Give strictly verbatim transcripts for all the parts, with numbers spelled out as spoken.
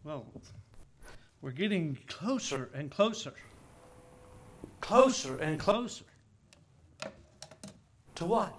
Well, we're getting closer and closer. Closer and closer. To what?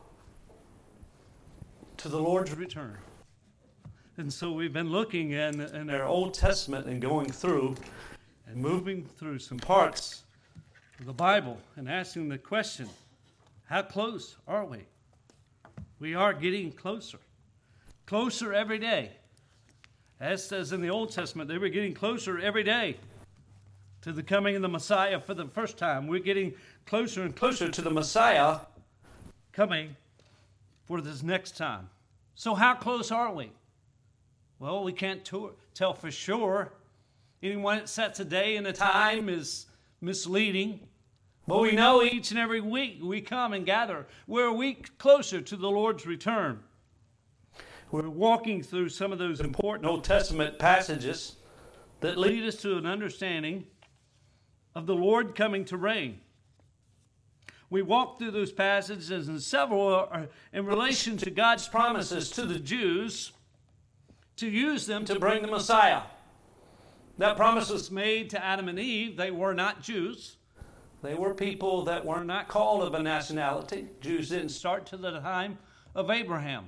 To the Lord's return. And so we've been looking in, in our Old Testament and going through and moving through some parts of the Bible and asking the question, how close are we? We are getting closer. Closer every day. As says in the Old Testament, they were getting closer every day to the coming of the Messiah for the first time. We're getting closer and closer to the Messiah coming for this next time. So how close are we? Well, we can't t- tell for sure. Anyone that sets a day and a time is misleading. But we know each and every week we come and gather. We're a week closer to the Lord's return. We're walking through some of those important Old Testament passages that lead us to an understanding of the Lord coming to reign. We walk through those passages, and several are in relation to God's promises to the Jews to use them to bring the Messiah. That promise was made to Adam and Eve. They were not Jews. They were people that were not called of a nationality. Jews didn't start to the time of Abraham.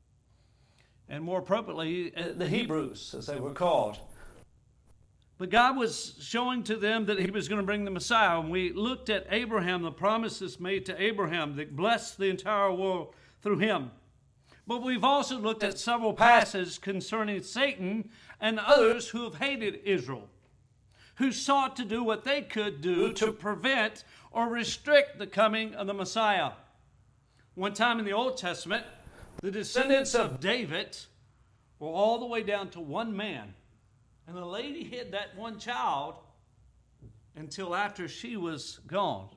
And more appropriately, the Hebrews, as they were called. But God was showing to them that he was going to bring the Messiah. And we looked at Abraham, the promises made to Abraham that blessed the entire world through him. But we've also looked at several passages concerning Satan and others who have hated Israel, who sought to do what they could do to prevent or restrict the coming of the Messiah. One time in the Old Testament, the descendants of David were all the way down to one man. And the lady hid that one child until after she was gone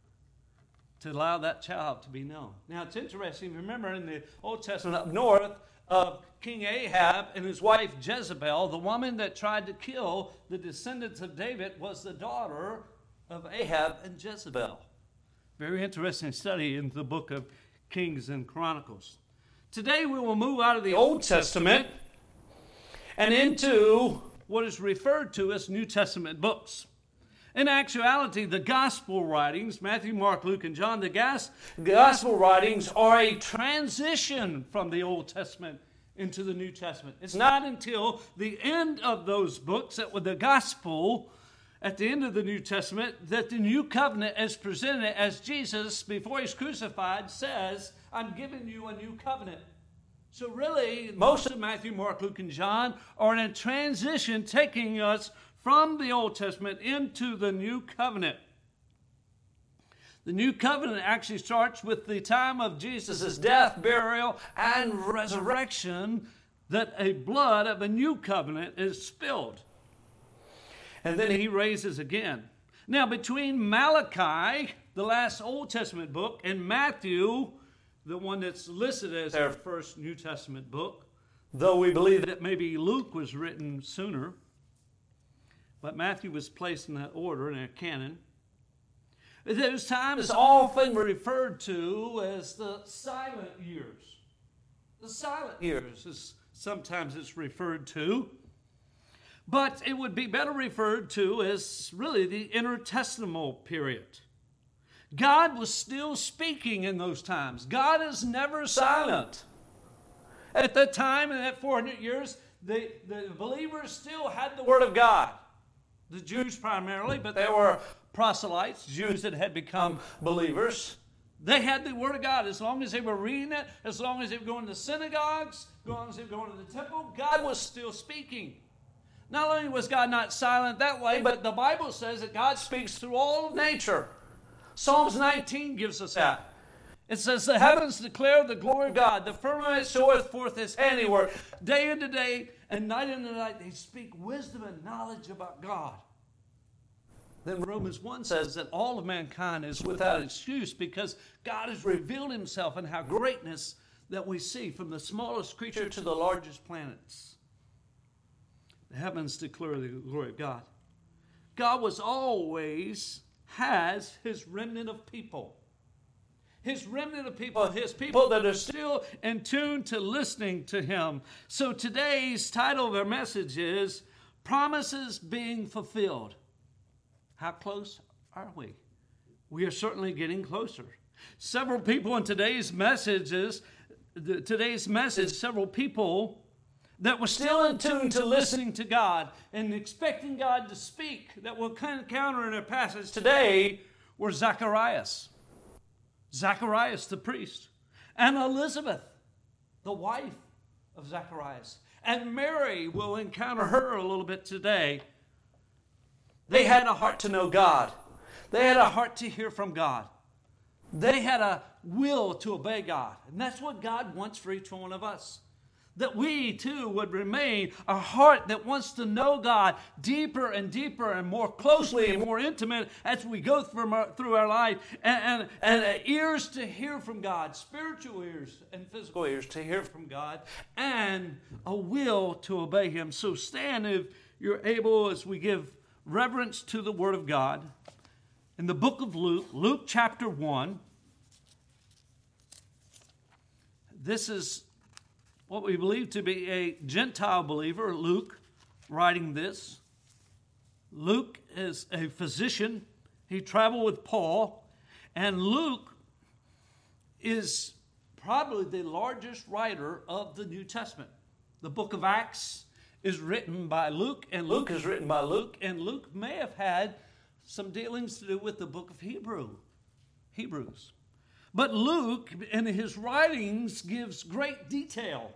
to allow that child to be known. Now, it's interesting. Remember in the Old Testament up north of King Ahab and his wife Jezebel, the woman that tried to kill the descendants of David was the daughter of Ahab and Jezebel. Very interesting study in the book of Kings and Chronicles. Today we will move out of the Old Testament and into what is referred to as New Testament books. In actuality, the gospel writings, Matthew, Mark, Luke, and John, the gas, gospel writings are a transition from the Old Testament into the New Testament. It's not until the end of those books, that with the gospel at the end of the New Testament, that the new covenant is presented as Jesus, before he's crucified, says, I'm giving you a new covenant. So really, most of Matthew, Mark, Luke, and John are in a transition taking us from the Old Testament into the New Covenant. The New Covenant actually starts with the time of Jesus' death, burial, and resurrection, that a blood of a new covenant is spilled. And then he raises again. Now, between Malachi, the last Old Testament book, and Matthew, the one that's listed as our first New Testament book, though we believe that maybe Luke was written sooner, but Matthew was placed in that order in our canon. Those times is often referred to as the silent years. The silent years is sometimes it's referred to, but it would be better referred to as really the intertestamental period. God was still speaking in those times. God is never silent. At that time, in that four hundred years, the, the believers still had the Word of God. The Jews primarily, but there were proselytes, Jews that had become believers. They had the Word of God. As long as they were reading it, as long as they were going to synagogues, as long as they were going to the temple, God was still speaking. Not only was God not silent that way, but the Bible says that God speaks through all of nature. Psalms nineteen gives us that. It says, the heavens declare the glory of God. The firmament showeth forth his handiwork. Day unto day and night unto night they speak wisdom and knowledge about God. Then Romans one says that all of mankind is without excuse because God has revealed himself in how greatness that we see from the smallest creature to the largest planets. The heavens declare the glory of God. God was always has his remnant of people. His remnant of people, his people that are still in tune to listening to him. So today's title of our message is promises being fulfilled. How close are we? We are certainly getting closer. Several people in today's messages, today's message, several people that were still in tune to listening to God and expecting God to speak, that we'll encounter in our passage today, were Zacharias. Zacharias the priest. And Elizabeth, the wife of Zacharias. And Mary, we'll encounter her a little bit today. They had a heart to know God. They had a heart to hear from God. They had a will to obey God. And that's what God wants for each one of us. That we too would remain a heart that wants to know God deeper and deeper and more closely and more intimate as we go through our, through our life. And, and, and ears to hear from God, spiritual ears and physical ears to hear from God, and a will to obey Him. So stand if you're able as we give reverence to the Word of God. In the book of Luke, Luke chapter one, this is what we believe to be a Gentile believer, Luke, writing this. Luke is a physician. He traveled with Paul. And Luke is probably the largest writer of the New Testament. The book of Acts is written by Luke, and Luke is written by Luke, and Luke may have had some dealings to do with the book of Hebrew, Hebrews. But Luke, in his writings, gives great detail.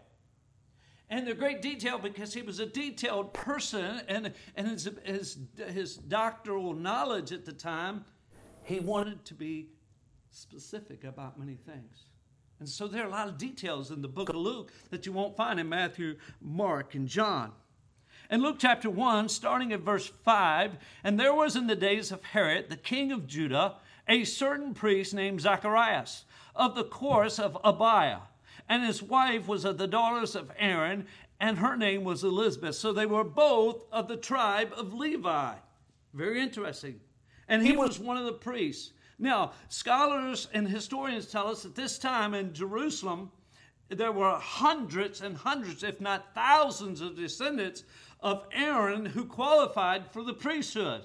And they're great detail because he was a detailed person, and, and his, his, his doctoral knowledge at the time, he wanted to be specific about many things. And so there are a lot of details in the book of Luke that you won't find in Matthew, Mark, and John. In Luke chapter one, starting at verse five, and there was in the days of Herod, the king of Judah, a certain priest named Zacharias, of the course of Abiah. And his wife was of the daughters of Aaron, and her name was Elizabeth. So they were both of the tribe of Levi. Very interesting. And he was one of the priests. Now, scholars and historians tell us that this time in Jerusalem, there were hundreds and hundreds, if not thousands, of descendants of Aaron who qualified for the priesthood.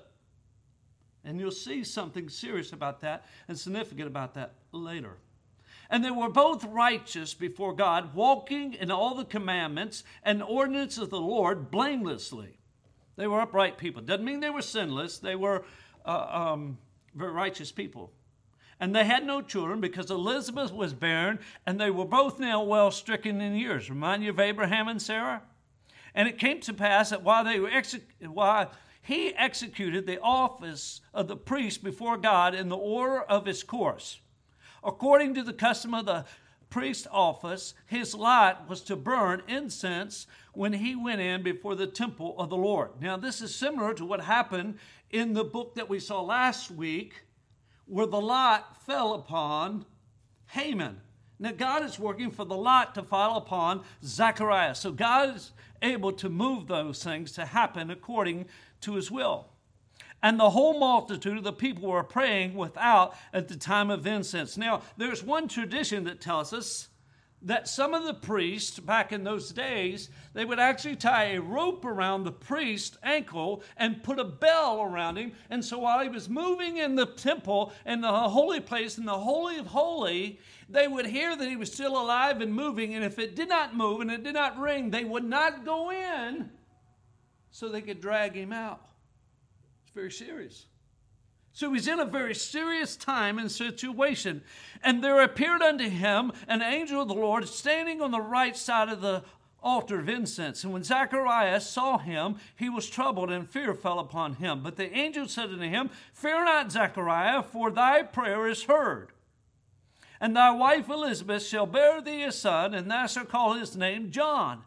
And you'll see something serious about that and significant about that later. And they were both righteous before God, walking in all the commandments and ordinances of the Lord blamelessly. They were upright people. Doesn't mean they were sinless. They were uh, um, very righteous people. And they had no children because Elizabeth was barren, and they were both now well stricken in years. Remind you of Abraham and Sarah? And it came to pass that while they were exec- while he executed the office of the priest before God in the order of his course, according to the custom of the priest's office, his lot was to burn incense when he went in before the temple of the Lord. Now, this is similar to what happened in the book that we saw last week, where the lot fell upon Haman. Now, God is working for the lot to fall upon Zacharias. So God is able to move those things to happen according to his will. And the whole multitude of the people were praying without at the time of incense. Now, there's one tradition that tells us that some of the priests back in those days, they would actually tie a rope around the priest's ankle and put a bell around him. And so while he was moving in the temple, in the holy place, in the Holy of Holies, they would hear that he was still alive and moving. And if it did not move and it did not ring, they would not go in so they could drag him out. It's very serious. So he's in a very serious time and situation. And there appeared unto him an angel of the Lord standing on the right side of the altar of incense. And when Zacharias saw him, he was troubled, and fear fell upon him. But the angel said unto him, Fear not, Zachariah, for thy prayer is heard. And thy wife Elizabeth shall bear thee a son, and thou shalt call his name John.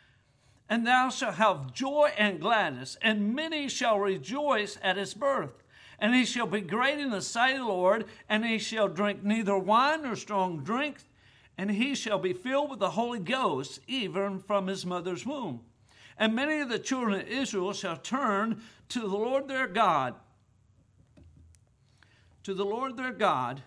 And thou shalt have joy and gladness, and many shall rejoice at his birth. And he shall be great in the sight of the Lord, and he shall drink neither wine nor strong drink, and he shall be filled with the Holy Ghost, even from his mother's womb. And many of the children of Israel shall turn to the Lord their God, to the Lord their God,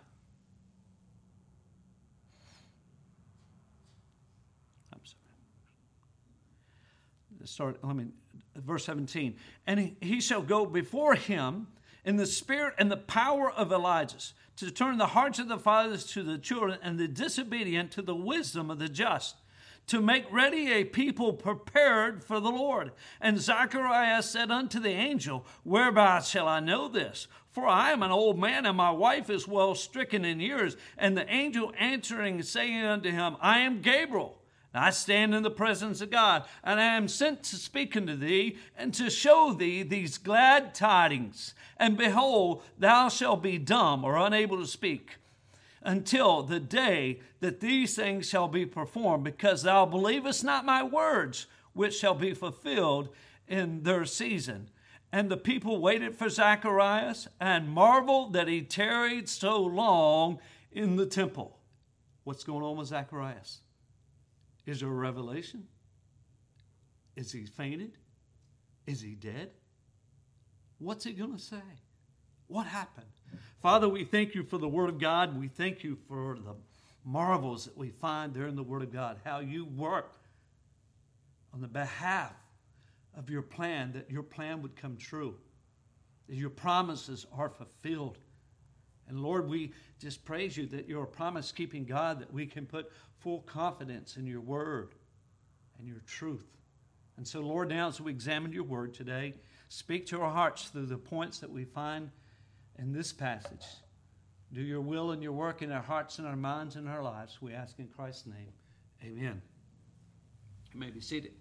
I'm sorry. start, I mean, verse seventeen. And he, he shall go before him in the spirit and the power of Elijah, to turn the hearts of the fathers to the children, and the disobedient to the wisdom of the just, to make ready a people prepared for the Lord. And Zacharias said unto the angel, Whereby shall I know this? For I am an old man, and my wife is well stricken in years. And the angel answering, saying unto him, I am Gabriel. I stand in the presence of God, and I am sent to speak unto thee, and to show thee these glad tidings. And behold, thou shalt be dumb, or unable to speak, until the day that these things shall be performed, because thou believest not my words, which shall be fulfilled in their season. And the people waited for Zacharias, and marveled that he tarried so long in the temple. What's going on with Zacharias? Is there a revelation? Is he fainted? Is he dead? What's he going to say? What happened? Father, we thank you for the Word of God. We thank you for the marvels that we find there in the Word of God, how you work on the behalf of your plan, that your plan would come true, that your promises are fulfilled. And Lord, we just praise you that you're a promise-keeping God, that we can put full confidence in your word and your truth. And so, Lord, now as we examine your word today, speak to our hearts through the points that we find in this passage. Do your will and your work in our hearts and our minds and our lives. We ask in Christ's name. Amen. You may be seated.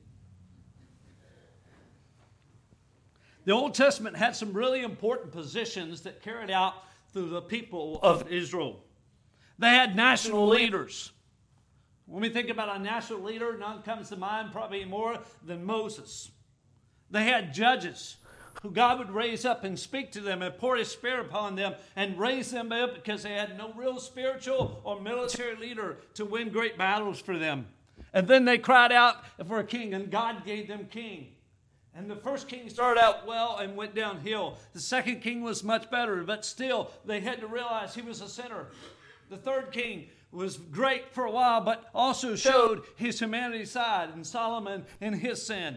The Old Testament had some really important positions that carried out through the people of Israel. They had national leaders. When we think about a national leader, none comes to mind probably more than Moses. They had judges who God would raise up and speak to them and pour his spirit upon them and raise them up because they had no real spiritual or military leader to win great battles for them. And then they cried out for a king, and God gave them king. And the first king started out well and went downhill. The second king was much better, but still they had to realize he was a sinner. The third king was great for a while, but also showed his humanity side, and Solomon in his sin.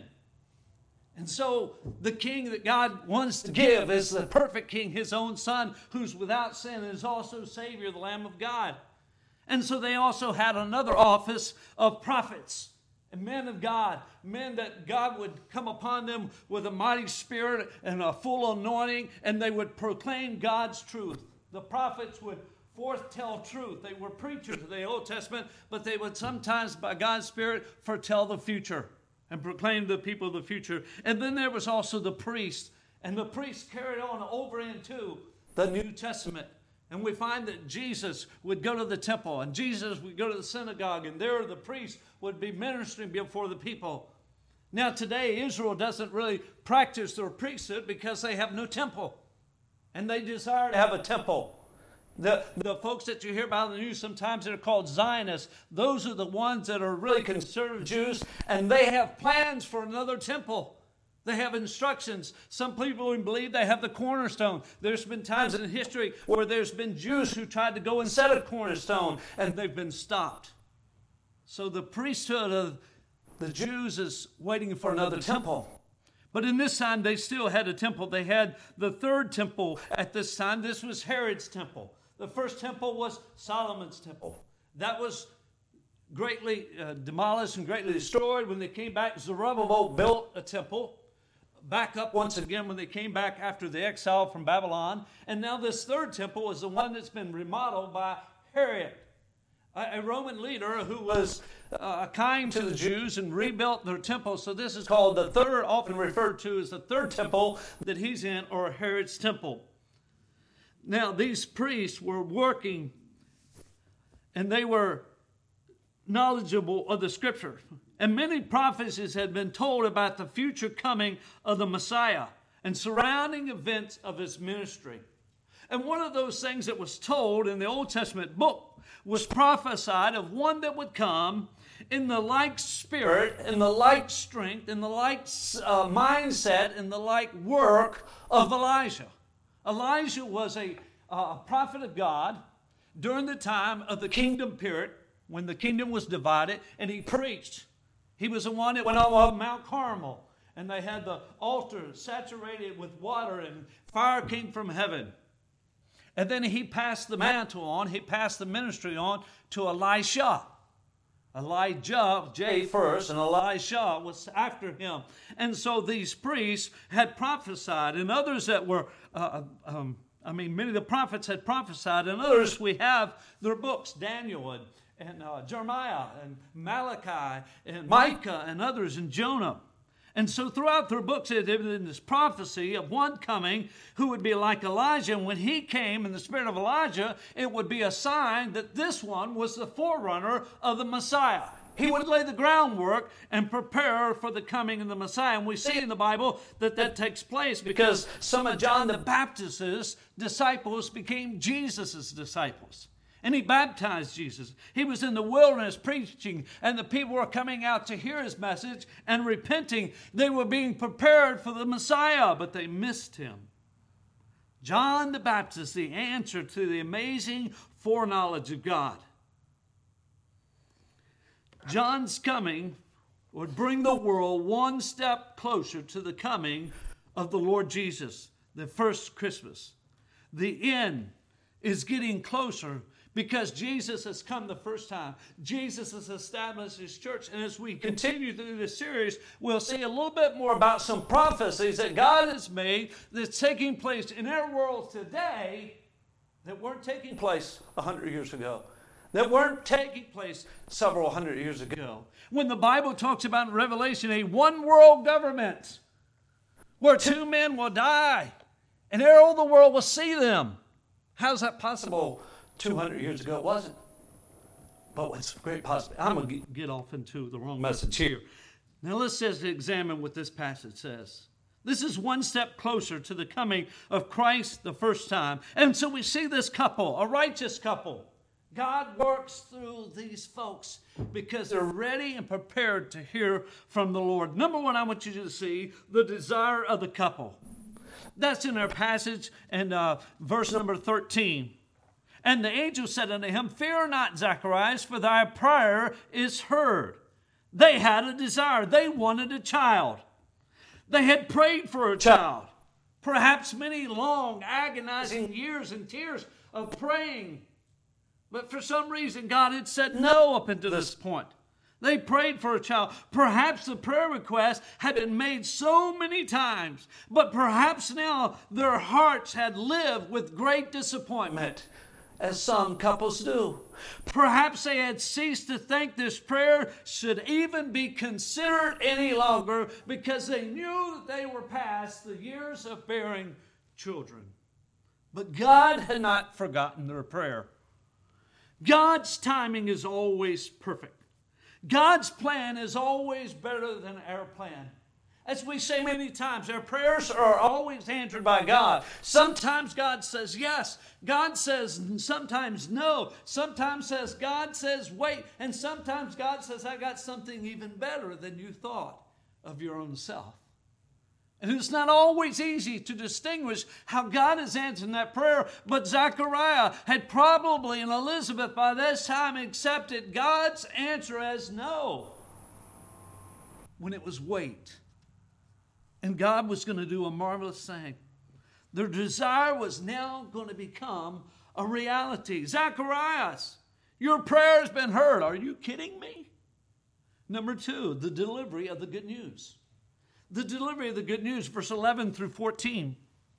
And so the king that God wants to give is the perfect king, his own son, who's without sin and is also Savior, the Lamb of God. And so they also had another office of prophets. Men of God, men that God would come upon them with a mighty spirit and a full anointing, and they would proclaim God's truth. The prophets would foretell truth. They were preachers of the Old Testament, but they would sometimes, by God's Spirit, foretell the future and proclaim to the people the future. And then there was also the priest, and the priest carried on over into the New Testament. And we find that Jesus would go to the temple, and Jesus would go to the synagogue, and there the priest would be ministering before the people. Now today, Israel doesn't really practice their priesthood because they have no temple. And they desire to have a temple. The, the folks that you hear about in the news sometimes that are called Zionists, those are the ones that are really conservative Jews, and they have plans for another temple. They have instructions. Some people even believe they have the cornerstone. There's been times in history where there's been Jews who tried to go and set a cornerstone, and they've been stopped. So the priesthood of the Jews is waiting for another temple. But in this time, they still had a temple. They had the third temple at this time. This was Herod's temple. The first temple was Solomon's temple. That was greatly uh, demolished and greatly destroyed. When they came back, Zerubbabel built a temple back up once again when they came back after the exile from Babylon. And now this third temple is the one that's been remodeled by Herod, a, a Roman leader who was uh, kind to the Jews and rebuilt their temple. So this is called the third, often referred to as the third temple that he's in, or Herod's temple. Now these priests were working, and they were knowledgeable of the scripture. And many prophecies had been told about the future coming of the Messiah and surrounding events of his ministry. And one of those things that was told in the Old Testament book was prophesied of one that would come in the like spirit, in the like strength, in the like uh, mindset, in the like work of Elijah. Elijah was a, uh, a prophet of God during the time of the kingdom period, when the kingdom was divided, and he preached. He was the one that went on Mount Carmel, and they had the altar saturated with water, and fire came from heaven. And then he passed the mantle on, he passed the ministry on to Elisha. Elijah, J first, and Elisha was after him. And so these priests had prophesied, and others that were, uh, um, I mean, many of the prophets had prophesied, and others we have their books, Daniel and, and uh, Jeremiah and Malachi and Micah and others, and Jonah. And so throughout their books, it had been this prophecy of one coming who would be like Elijah. And when he came in the spirit of Elijah, it would be a sign that this one was the forerunner of the Messiah. He would lay the groundwork and prepare for the coming of the Messiah. And we see in the Bible that that takes place because some of John the Baptist's disciples became Jesus' disciples. And he baptized Jesus. He was in the wilderness preaching, and the people were coming out to hear his message and repenting. They were being prepared for the Messiah, but they missed him. John the Baptist, the answer to the amazing foreknowledge of God. John's coming would bring the world one step closer to the coming of the Lord Jesus, the first Christmas. The end is getting closer because Jesus has come the first time. Jesus has established his church. And as we continue through this series, we'll see a little bit more about some prophecies that God has made that's taking place in our world today that weren't taking place a hundred years ago, that weren't taking place several hundred years ago. When the Bible talks about in Revelation a one world government where two men will die and all the world will see them. How's that possible? two hundred years ago, it wasn't. But what's great possibility. I'm going to get off into the wrong message here. Now let's just examine what this passage says. This is one step closer to the coming of Christ the first time. And so we see this couple, a righteous couple. God works through these folks because they're ready and prepared to hear from the Lord. Number one, I want you to see the desire of the couple. That's in our passage in uh, verse number thirteen. And the angel said unto him, Fear not, Zacharias, for thy prayer is heard. They had a desire. They wanted a child. They had prayed for a child. Perhaps many long, agonizing years and tears of praying. But for some reason, God had said no up until this point. They prayed for a child. Perhaps the prayer request had been made so many times, but perhaps now their hearts had lived with great disappointment, as some couples do. Perhaps they had ceased to think this prayer should even be considered any longer because they knew that they were past the years of bearing children. But God had not forgotten their prayer. God's timing is always perfect. God's plan is always better than our plan. As we say many times, our prayers are always answered by God. Sometimes God says yes. God says sometimes no. Sometimes says God says wait. And sometimes God says, I got something even better than you thought of your own self. And it's not always easy to distinguish how God is answering that prayer. But Zechariah had probably, and Elizabeth by this time, accepted God's answer as no when it was wait. And God was going to do a marvelous thing. Their desire was now going to become a reality. Zacharias, your prayer has been heard. Are you kidding me? Number two, the delivery of the good news. The delivery of the good news, verse eleven through fourteen.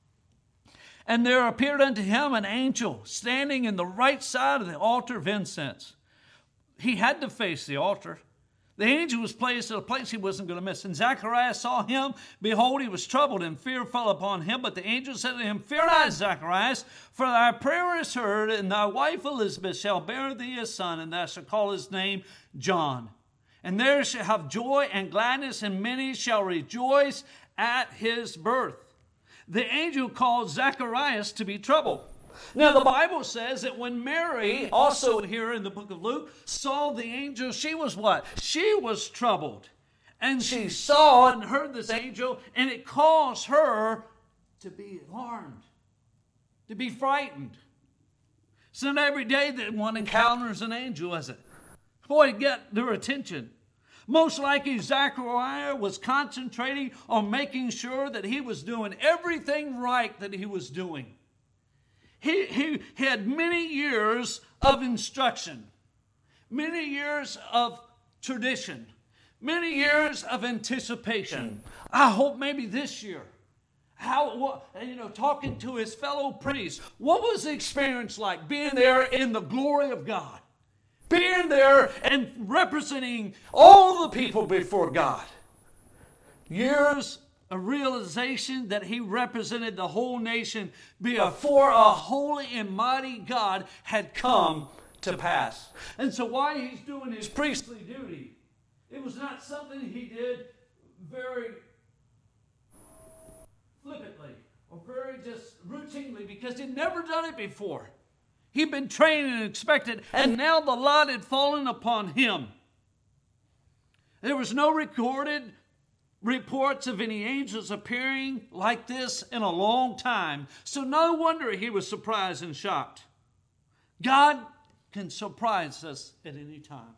And there appeared unto him an angel standing in the right side of the altar of incense. He had to face the altar. The angel was placed at a place he wasn't going to miss. And Zacharias saw him. Behold, he was troubled, and fear fell upon him. But the angel said to him, Fear not, Zacharias, for thy prayer is heard, and thy wife Elizabeth shall bear thee a son, and thou shalt call his name John. And there shall have joy and gladness, and many shall rejoice at his birth. The angel called Zacharias to be troubled. Now, the Bible says that when Mary, also here in the book of Luke, saw the angel, she was what? She was troubled. And she saw and heard this angel, and it caused her to be alarmed, to be frightened. It's not every day that one encounters an angel, is it? Boy, get their attention. Most likely, Zechariah was concentrating on making sure that he was doing everything right that he was doing. He, he had many years of instruction, many years of tradition, many years of anticipation. I hope maybe this year, how, what, you know, talking to his fellow priests, what was the experience like being there in the glory of God? Being there and representing all the people before God. Years of realization that he represented the whole nation before a holy and mighty God had come to pass. And so while he's doing his priestly duty, it was not something he did very flippantly or very just routinely, because he'd never done it before. He'd been trained and expected, and now the lot had fallen upon him. There was no recorded reports of any angels appearing like this in a long time, so no wonder he was surprised and shocked. God can surprise us at any time.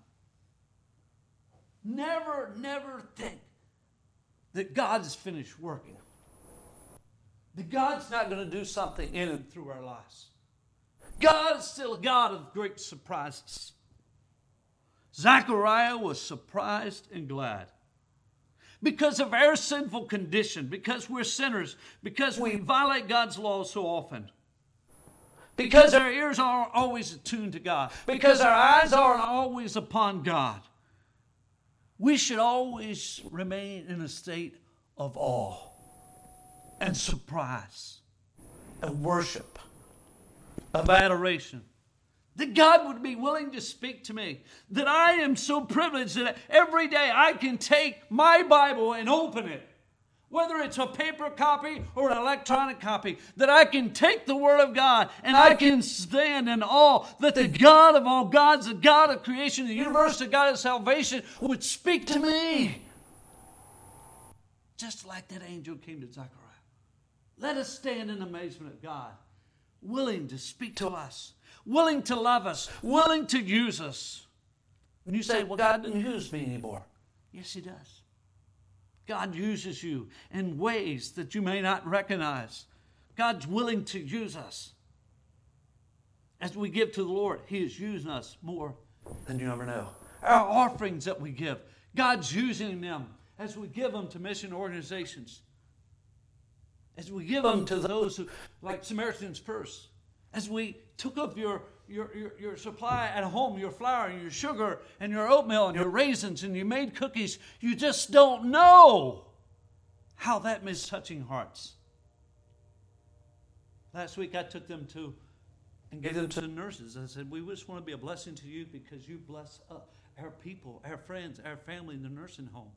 Never, never think that God is finished working. That God's not going to do something in and through our lives. God is still a God of great surprises. Zechariah was surprised and glad. Because of our sinful condition, because we're sinners, because we violate God's laws so often. Because our ears aren't always attuned to God. Because our eyes aren't always upon God. We should always remain in a state of awe and surprise and worship, of adoration. That God would be willing to speak to me. That I am so privileged that every day I can take my Bible and open it. Whether it's a paper copy or an electronic copy. That I can take the Word of God and I can stand in awe that the God of all gods, the God of creation, the universe, the God of salvation would speak to me. Just like that angel came to Zechariah. Let us stand in amazement of God. Willing to speak to us, willing to love us, willing to use us. And you say, well, God doesn't use me anymore. Yes, He does. God uses you in ways that you may not recognize. God's willing to use us. As we give to the Lord, He is using us more than you ever know. Our offerings that we give, God's using them as we give them to mission organizations. As we give them to those who, like Samaritan's Purse, as we took up your, your, your, your supply at home, your flour and your sugar and your oatmeal and your raisins, and you made cookies, you just don't know how that is touching hearts. Last week I took them to and gave them to the nurses. I said, we just want to be a blessing to you because you bless uh, our people, our friends, our family in the nursing home.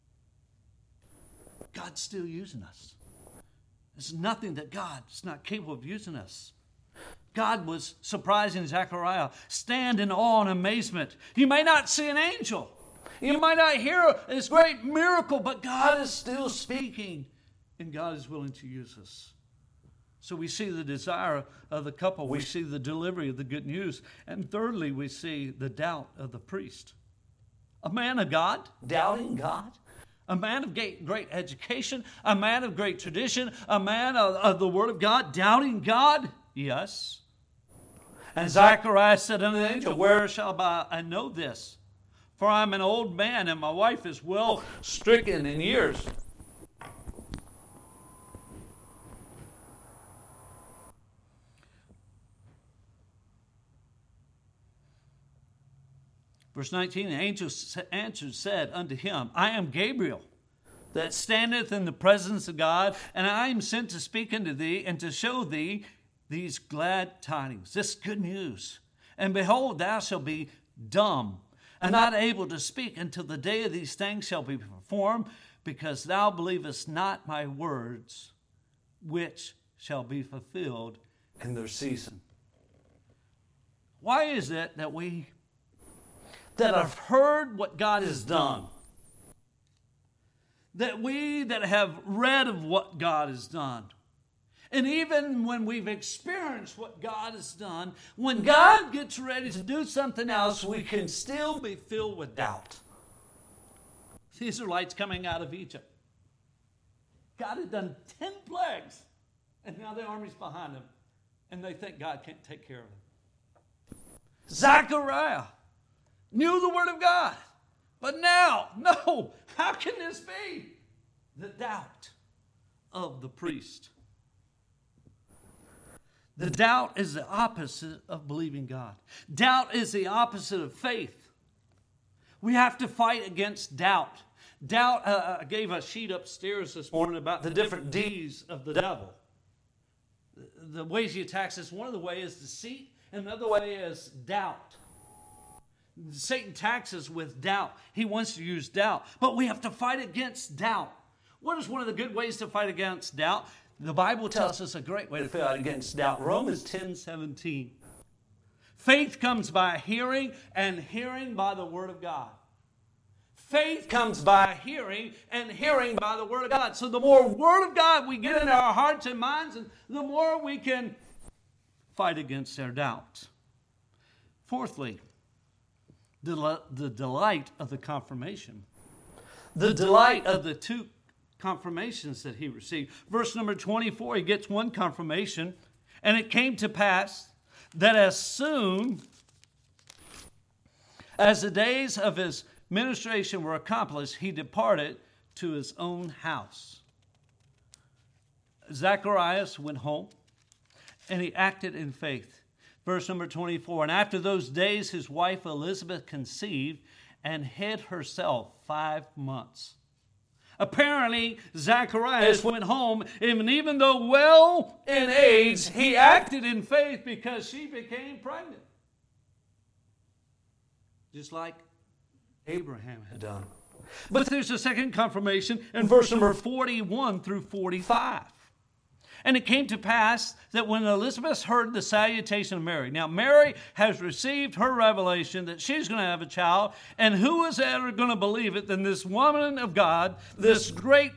God's still using us. There's nothing that God is not capable of using us. God was surprising Zechariah. Stand in awe and amazement. You may not see an angel. You might not hear this great miracle, but God is still speaking, and God is willing to use us. So we see the desire of the couple. We see the delivery of the good news. And thirdly, we see the doubt of the priest. A man of God, doubting God. A man of great education, a man of great tradition, a man of, of the Word of God, doubting God? Yes. And Zechariah said unto the angel, where shall I know this? For I am an old man, and my wife is well stricken in years. Verse nineteen, the angel answered, said unto him, I am Gabriel, that standeth in the presence of God, and I am sent to speak unto thee, and to show thee these glad tidings, this good news. And behold, thou shalt be dumb, and not able to speak until the day of these things shall be performed, because thou believest not my words, which shall be fulfilled in their season. Why is it that we that have heard what God has done, that we that have read of what God has done, and even when we've experienced what God has done, when God gets ready to do something else, we can still be filled with doubt. The Israelites coming out of Egypt. God had done ten plagues, and now the army's behind them, and they think God can't take care of them. Zechariah knew the Word of God, but now, no, how can this be? The doubt of the priest. The doubt is the opposite of believing God. Doubt is the opposite of faith. We have to fight against doubt. Doubt, uh, I gave a sheet upstairs this morning about the different D's of the devil. The ways he attacks us, one of the ways is deceit, and another way is doubt. Satan attacks us with doubt. He wants to use doubt, but we have to fight against doubt. What is one of the good ways to fight against doubt? The Bible tells us a great way to fight against doubt. Romans ten seventeen. Faith comes by hearing, and hearing by the Word of God. Faith comes by hearing, and hearing by the Word of God. So the more Word of God we get in our hearts and minds, and the more we can fight against our doubts. Fourthly, the, the delight of the confirmation. The delight of the two confirmations that he received. Verse number twenty-four, he gets one confirmation. And it came to pass that as soon as the days of his ministration were accomplished, he departed to his own house. Zacharias went home, and he acted in faith. Verse number twenty-four, and after those days his wife Elizabeth conceived and hid herself five months. Apparently, Zacharias went home, and even though well in age, he acted in faith because she became pregnant. Just like Abraham had done. But there's a second confirmation in verse number forty-one through forty-five. And it came to pass that when Elizabeth heard the salutation of Mary. Now, Mary has received her revelation that she's going to have a child. And who is ever going to believe it than this woman of God, this great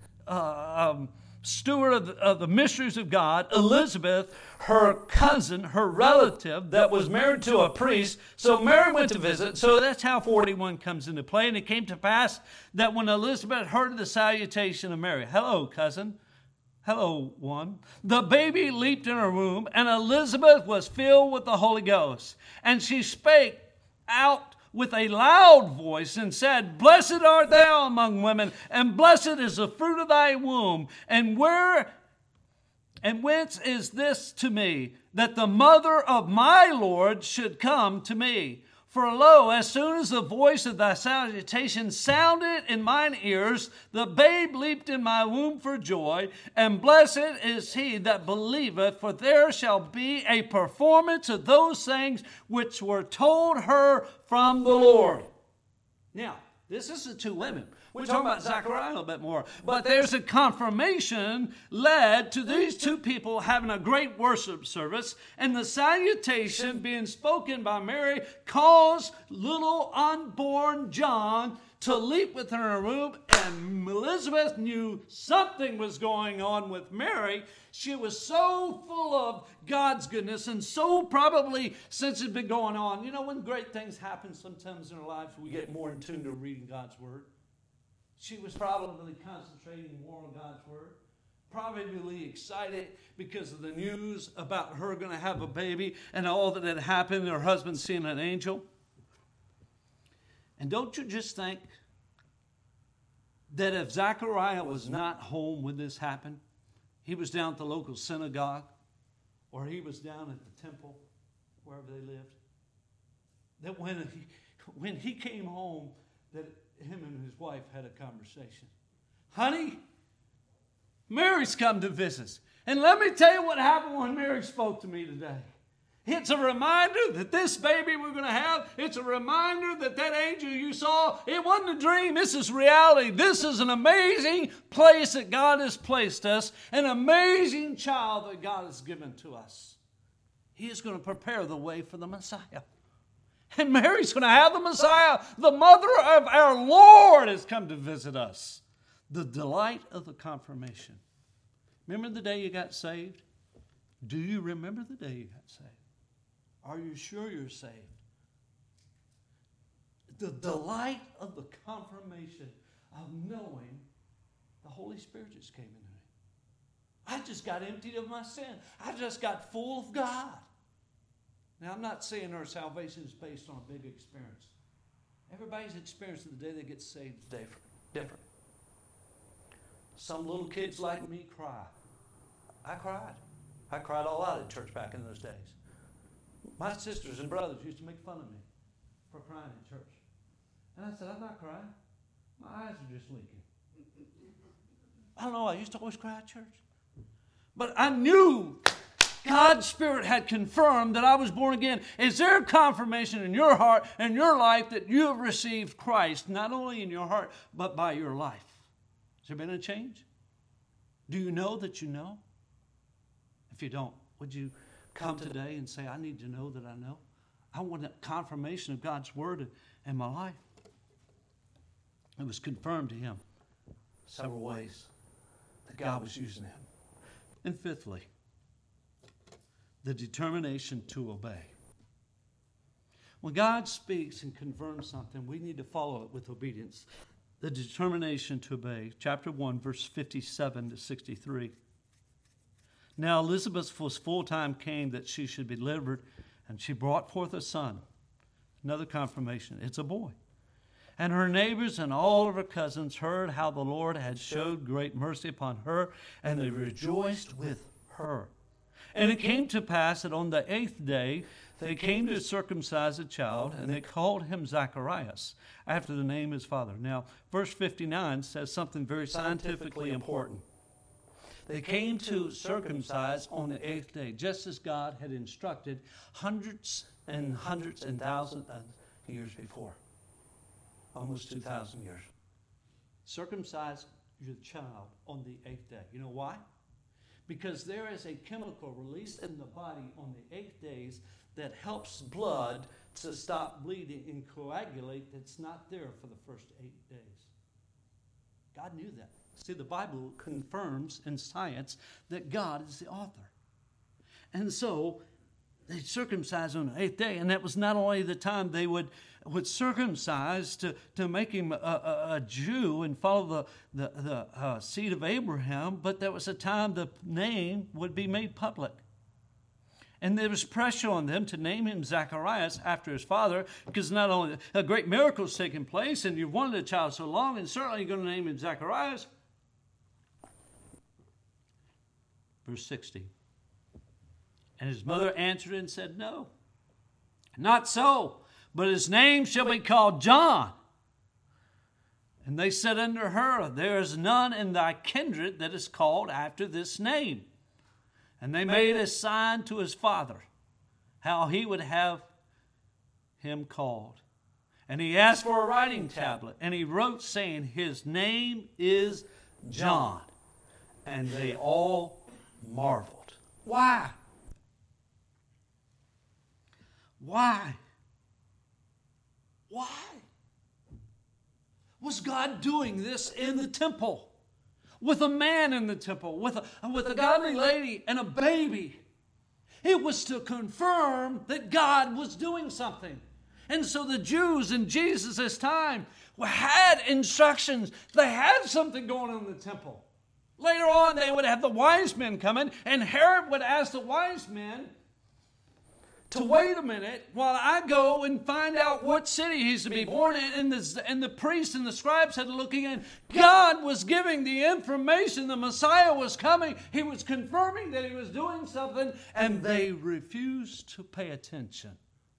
uh, um, steward of the, of the mysteries of God, Elizabeth, her cousin, her relative that was married to a priest. So Mary went to visit. So that's how forty-one comes into play. And it came to pass that when Elizabeth heard the salutation of Mary. Hello, cousin. Hello, one. The baby leaped in her womb, and Elizabeth was filled with the Holy Ghost. And she spake out with a loud voice and said, Blessed art thou among women, and blessed is the fruit of thy womb. And where and whence is this to me, that the mother of my Lord should come to me? For lo, as soon as the voice of thy salutation sounded in mine ears, the babe leaped in my womb for joy, and blessed is he that believeth, for there shall be a performance of those things which were told her from the Lord. Now, this is the two women. We're talking about Zechariah a little bit more. But there's a confirmation led to these two people having a great worship service. And the salutation being spoken by Mary caused little unborn John to leap within her womb. And Elizabeth knew something was going on with Mary. She was so full of God's goodness, and so probably since it's been going on. You know, when great things happen sometimes in our lives, we get more in tune to reading God's Word. She was probably concentrating more on God's Word, probably excited because of the news about her going to have a baby and all that had happened, her husband seeing an angel. And don't you just think that if Zechariah was not home when this happened, he was down at the local synagogue, or he was down at the temple, wherever they lived, that when he, when he came home, that him and his wife had a conversation. Honey, Mary's come to visit us. And let me tell you what happened when Mary spoke to me today. It's a reminder that this baby we're going to have, it's a reminder that that angel you saw, it wasn't a dream. This is reality. This is an amazing place that God has placed us, an amazing child that God has given to us. He is going to prepare the way for the Messiah. And Mary's going to have the Messiah. The mother of our Lord has come to visit us. The delight of the confirmation. Remember the day you got saved? Do you remember the day you got saved? Are you sure you're saved? The delight of the confirmation. of knowing the Holy Spirit just came into me. I just got emptied of my sin. I just got full of God. Now, I'm not saying our salvation is based on a big experience. Everybody's experience of the day they get saved is different. different. Some little kids like me cry. I cried. I cried all out at church back in those days. My sisters and brothers used to make fun of me for crying in church. And I said, I'm not crying. My eyes are just leaking. I don't know, I used to always cry at church. But I knew God's Spirit had confirmed that I was born again. Is there a confirmation in your heart and your life that you have received Christ, not only in your heart, but by your life? Has there been a change? Do you know that you know? If you don't, would you come today and say, I need to know that I know? I want a confirmation of God's Word in my life. It was confirmed to him several ways that God was using him. And fifthly, the determination to obey. When God speaks and confirms something, we need to follow it with obedience. The determination to obey. Chapter one, verse fifty-seven to sixty-three. Now Elizabeth was full time came that she should be delivered, and she brought forth a son. Another confirmation. It's a boy. And her neighbors and all of her cousins heard how the Lord had showed great mercy upon her, and they rejoiced with her. And it came to pass that on the eighth day they came to circumcise a child, and they called him Zacharias, after the name of his father. Now, verse fifty-nine says something very scientifically important. They came to circumcise on the eighth day, just as God had instructed hundreds and hundreds and thousands of years before. Almost two thousand years. Circumcise your child on the eighth day. You know why? Because there is a chemical released in the body on the eighth days that helps blood to stop bleeding and coagulate that's not there for the first eight days. God knew that. See, the Bible confirms in science that God is the author. And so they circumcised on the eighth day, and that was not only the time they would, would circumcise to, to make him a, a, a Jew and follow the, the, the uh, seed of Abraham, but there was a time the name would be made public. And there was pressure on them to name him Zacharias after his father, because not only a great miracle is taking place, and you've wanted a child so long, and certainly you're going to name him Zacharias. Verse sixty. And his mother answered and said, No, not so, but his name shall be called John. And they said unto her, There is none in thy kindred that is called after this name. And they made a sign to his father, how he would have him called. And he asked for a writing tablet, and he wrote, saying, His name is John. And they all marveled. Why? Why? Why? Was God doing this in the temple? With a man in the temple, with a, with a godly lady and a baby. It was to confirm that God was doing something. And so the Jews in Jesus' time had instructions. They had something going on in the temple. Later on, they would have the wise men come in, and Herod would ask the wise men to wait a minute while I go and find out what city he's to be born in. And the, and the priests and the scribes had to look in. God was giving the information. The Messiah was coming. He was confirming that he was doing something, and they refused to pay attention.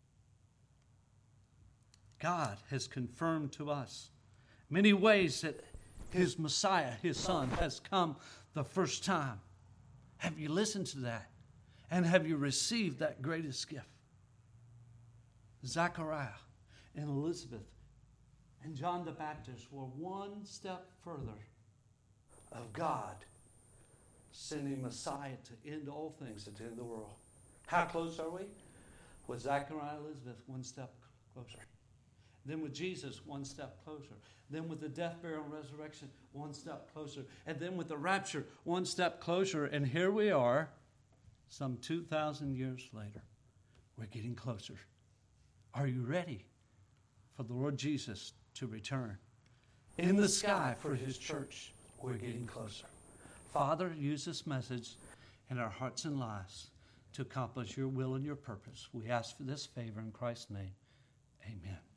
God has confirmed to us many ways that his Messiah, his Son, has come the first time. Have you listened to that? And have you received that greatest gift? Zachariah and Elizabeth and John the Baptist were one step further of God sending Messiah to end all things, to end the world. How close are we? With Zachariah and Elizabeth, one step closer. Then with Jesus, one step closer. Then with the death, burial, and resurrection, one step closer. And then with the rapture, one step closer. And here we are, some two thousand years later. We're getting closer. Are you ready for the Lord Jesus to return in the sky for his church. We're getting closer. Father, use this message in our hearts and lives to accomplish your will and your purpose. We ask for this favor in Christ's name. Amen.